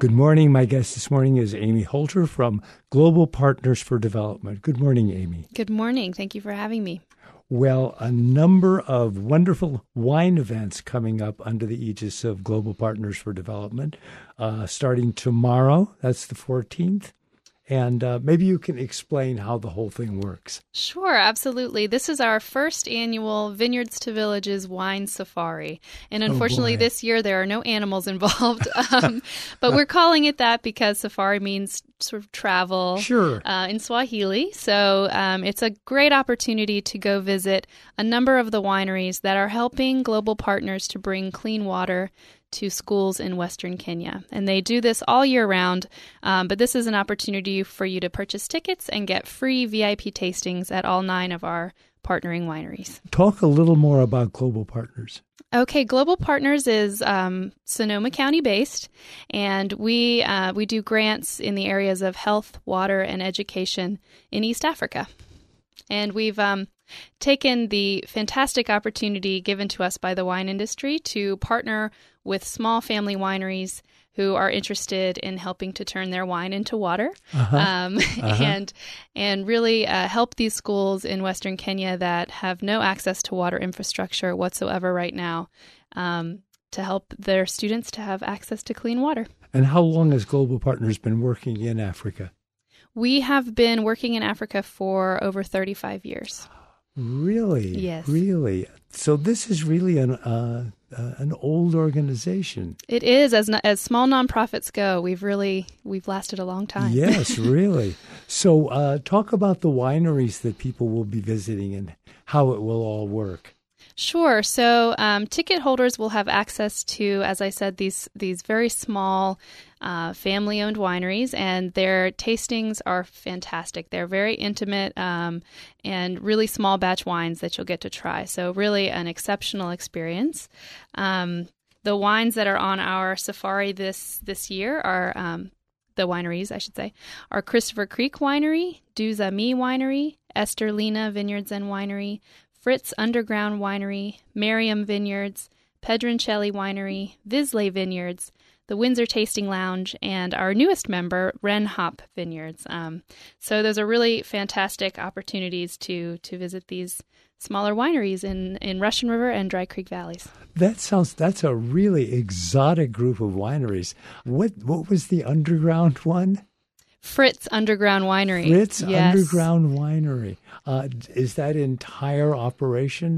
Good morning. My guest this morning is Amy Holter from Global Partners for Development. Good morning, Amy. Good morning. Thank you for having me. Well, a number of wonderful wine events coming up under the aegis of Global Partners for Development, starting tomorrow. That's the 14th. And maybe you can explain how the whole thing works. Sure, absolutely. This is our first annual Vineyards to Villages wine safari. And unfortunately, this year there are no animals involved. But we're calling it that because safari means sort of travel in Swahili. So it's a great opportunity to go visit a number of the wineries that are helping Global Partners to bring clean water to schools in Western Kenya. And they do this all year round, but this is an opportunity for you to purchase tickets and get free VIP tastings at all 9 of our partnering wineries. Talk a little more about Global Partners. Okay, Global Partners is Sonoma County based, and we do grants in the areas of health, water, and education in East Africa. And we've taken the fantastic opportunity given to us by the wine industry to partner with small family wineries who are interested in helping to turn their wine into water, and really help these schools in Western Kenya that have no access to water infrastructure whatsoever right now, to help their students to have access to clean water. And how long has Global Partners been working in Africa? We have been working in Africa for over 35 years. Really? Yes. Really? So this is really an old organization. It is. As small nonprofits go, we've lasted a long time. Yes, really. So talk about the wineries that people will be visiting and how it will all work. Sure. So ticket holders will have access to, as I said, these very small family-owned wineries, and their tastings are fantastic. They're very intimate and really small batch wines that you'll get to try. So really an exceptional experience. The wines that are on our safari this year are the wineries, I should say, are Christopher Creek Winery, Duzami Winery, Esterlina Vineyards and Winery, Fritz Underground Winery, Merriam Vineyards, Pedroncelli Winery, Visley Vineyards, the Windsor Tasting Lounge, and our newest member, Wren Hop Vineyards. So those are really fantastic opportunities to visit these smaller wineries in Russian River and Dry Creek Valleys. That's a really exotic group of wineries. What was the underground one? Fritz Underground Winery. Fritz yes. Underground Winery. Is that entire operation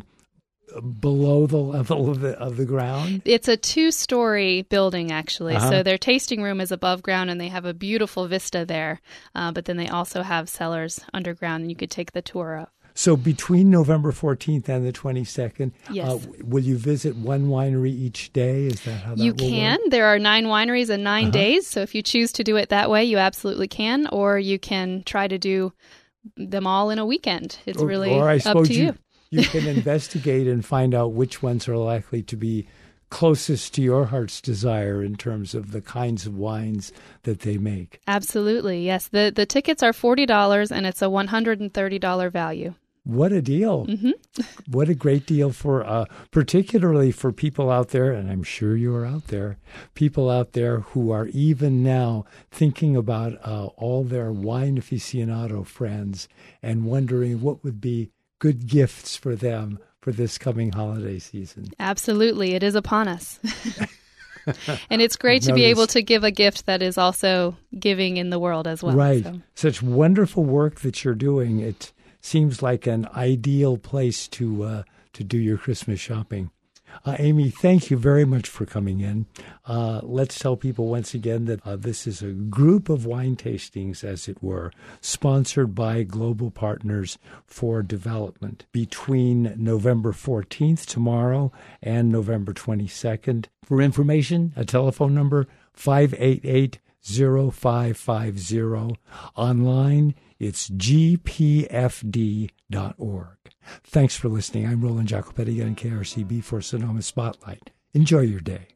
below the level of the ground? It's a 2-story building, actually. So their tasting room is above ground, and they have a beautiful vista there. But then they also have cellars underground, and you could take the tour of. So between November 14th and the 22nd, yes. Will you visit one winery each day? Is that how that you will can. work? There are 9 wineries and 9 days. So if you choose to do it that way, you absolutely can. Or you can try to do them all in a weekend. It's really or I up to you. You can investigate and find out which ones are likely to be closest to your heart's desire in terms of the kinds of wines that they make. Absolutely, yes. The tickets are $40, and it's a $130 value. What a deal. Mm-hmm. What a great deal for, particularly for people out there, and I'm sure you are out there, people out there who are even now thinking about all their wine aficionado friends and wondering what would be good gifts for them for this coming holiday season. Absolutely. It is upon us. And it's great to be able to give a gift that is also giving in the world as well. Right. So. Such wonderful work that you're doing. It seems like an ideal place to do your Christmas shopping. Amy, thank you very much for coming in. Let's tell people once again that this is a group of wine tastings, as it were, sponsored by Global Partners for Development between November 14th, tomorrow, and November 22nd. For information, a telephone number, 588-0550. Online, it's gpfd.org. Thanks for listening. I'm Roland Jacopetti on KRCB for Sonoma Spotlight. Enjoy your day.